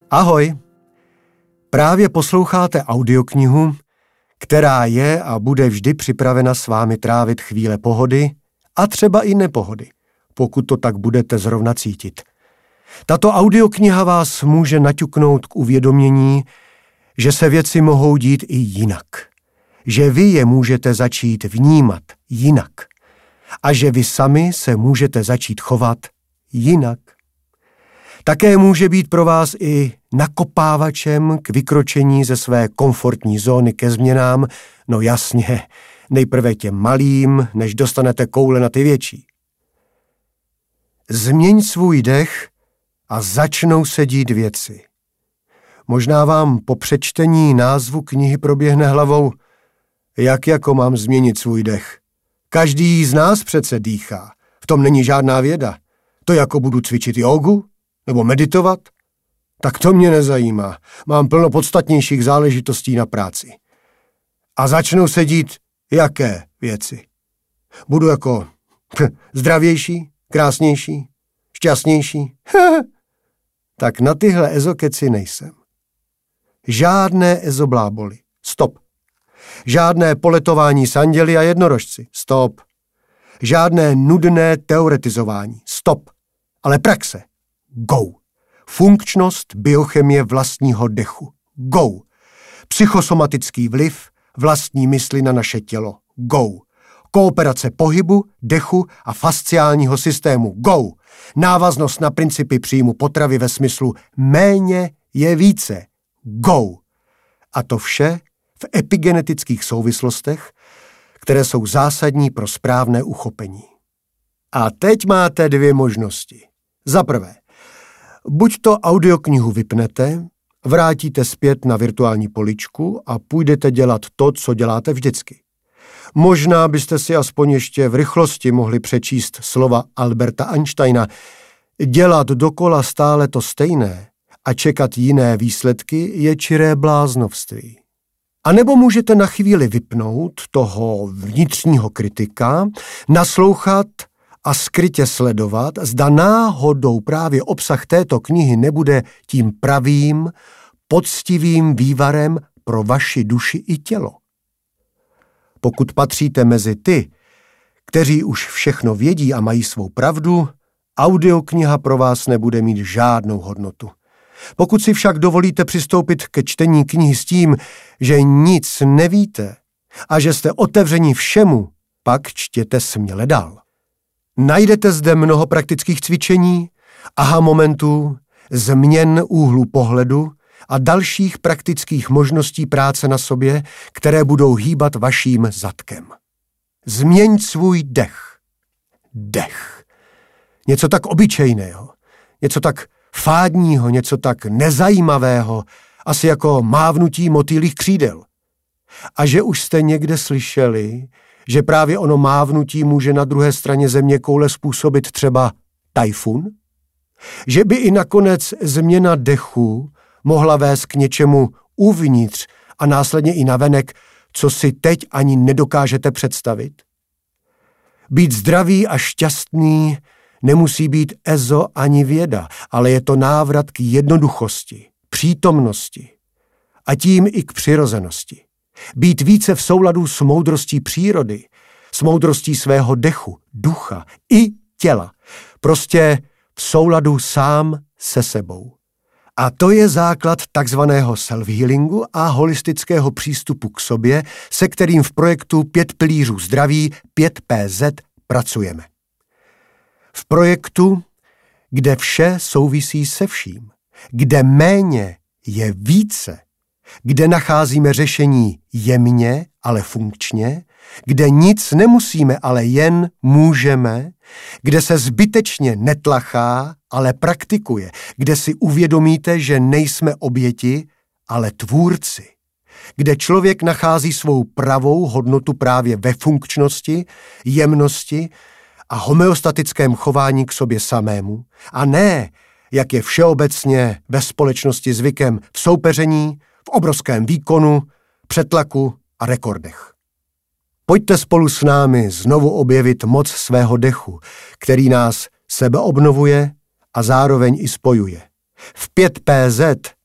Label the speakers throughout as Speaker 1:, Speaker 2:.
Speaker 1: Ahoj! Právě posloucháte audioknihu, která je a bude vždy připravena s vámi trávit chvíle pohody a třeba i nepohody, pokud to tak budete zrovna cítit. Tato audiokniha vás může naťuknout k uvědomění, že se věci mohou dít i jinak, že vy je můžete začít vnímat jinak a že vy sami se můžete začít chovat jinak. Také může být pro vás i nakopávačem k vykročení ze své komfortní zóny ke změnám, no jasně, nejprve těm malým, než dostanete koule na ty větší. Změň svůj dech a začnou se dít věci. Možná vám po přečtení názvu knihy proběhne hlavou, jak jako mám změnit svůj dech. Každý z nás přece dýchá, v tom není žádná věda. To jako budu cvičit jógu? Nebo meditovat? Tak to mě nezajímá. Mám plno podstatnějších záležitostí na práci. A začnou se dít jaké věci? Budu jako zdravější, krásnější, šťastnější? Tak na tyhle ezokeci nejsem. Žádné ezobláboli. Stop. Žádné poletování s anděli a jednorožci. Stop. Žádné nudné teoretizování. Stop. Ale praxe. Go. Funkčnost biochemie vlastního dechu. Go. Psychosomatický vliv vlastní mysli na naše tělo. Go. Kooperace pohybu, dechu a fasciálního systému. Go. Návaznost na principy příjmu potravy ve smyslu méně je více. Go. A to vše v epigenetických souvislostech, které jsou zásadní pro správné uchopení. A teď máte dvě možnosti. Za prvé, buď to audioknihu vypnete, vrátíte zpět na virtuální poličku a půjdete dělat to, co děláte vždycky. Možná byste si aspoň ještě v rychlosti mohli přečíst slova Alberta Einsteina. Dělat dokola stále to stejné a čekat jiné výsledky je čiré bláznovství. A nebo můžete na chvíli vypnout toho vnitřního kritika, naslouchat a skrytě sledovat, zda náhodou právě obsah této knihy nebude tím pravým, poctivým vývarem pro vaši duši i tělo. Pokud patříte mezi ty, kteří už všechno vědí a mají svou pravdu, audiokniha pro vás nebude mít žádnou hodnotu. Pokud si však dovolíte přistoupit ke čtení knihy s tím, že nic nevíte a že jste otevřeni všemu, pak čtěte směle dál. Najdete zde mnoho praktických cvičení, aha momentů, změn úhlu pohledu a dalších praktických možností práce na sobě, které budou hýbat vaším zadkem. Změň svůj dech. Dech. Něco tak obyčejného, něco tak fádního, něco tak nezajímavého, asi jako mávnutí motýlích křídel. A že už jste někde slyšeli, že právě ono mávnutí může na druhé straně zeměkoule způsobit třeba tajfun? Že by i nakonec změna dechu mohla vést k něčemu uvnitř a následně i navenek, co si teď ani nedokážete představit? Být zdravý a šťastný nemusí být ezo ani věda, ale je to návrat k jednoduchosti, přítomnosti a tím i k přirozenosti. Být více v souladu s moudrostí přírody, s moudrostí svého dechu, ducha i těla. Prostě v souladu sám se sebou. A to je základ takzvaného self-healingu a holistického přístupu k sobě, se kterým v projektu 5 pilířů zdraví 5PZ pracujeme. V projektu, kde vše souvisí se vším, kde méně je více, kde nacházíme řešení jemně, ale funkčně, kde nic nemusíme, ale jen můžeme, kde se zbytečně netlachá, ale praktikuje, kde si uvědomíte, že nejsme oběti, ale tvůrci, kde člověk nachází svou pravou hodnotu právě ve funkčnosti, jemnosti a homeostatickém chování k sobě samému, a ne, jak je všeobecně ve společnosti zvykem, v soupeření, v obrovském výkonu, přetlaku a rekordech. Pojďte spolu s námi znovu objevit moc svého dechu, který nás sebeobnovuje a zároveň i spojuje. V 5PZ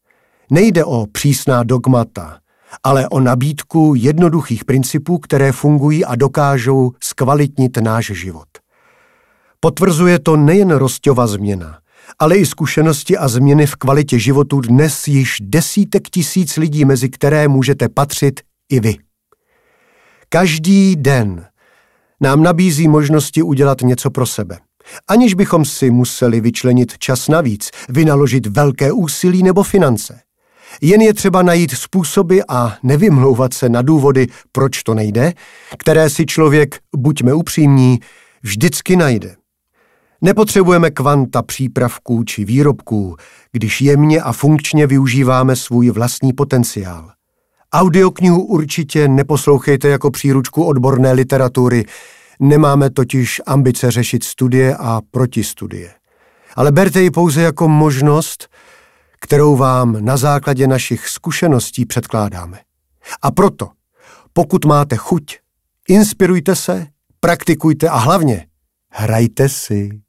Speaker 1: Nejde o přísná dogmata, ale o nabídku jednoduchých principů, které fungují a dokážou zkvalitnit náš život. Potvrzuje to nejen Rosťova změna, ale i zkušenosti a změny v kvalitě životu dnes již desítek tisíc lidí, mezi které můžete patřit i vy. Každý den nám nabízí možnosti udělat něco pro sebe, aniž bychom si museli vyčlenit čas navíc, vynaložit velké úsilí nebo finance. Jen je třeba najít způsoby a nevymlouvat se na důvody, proč to nejde, které si člověk, buďme upřímní, vždycky najde. Nepotřebujeme kvanta přípravků či výrobků, když jemně a funkčně využíváme svůj vlastní potenciál. Audioknihu určitě neposlouchejte jako příručku odborné literatury, nemáme totiž ambice řešit studie a protistudie. Ale berte ji pouze jako možnost, kterou vám na základě našich zkušeností předkládáme. A proto, pokud máte chuť, inspirujte se, praktikujte a hlavně hrajte si.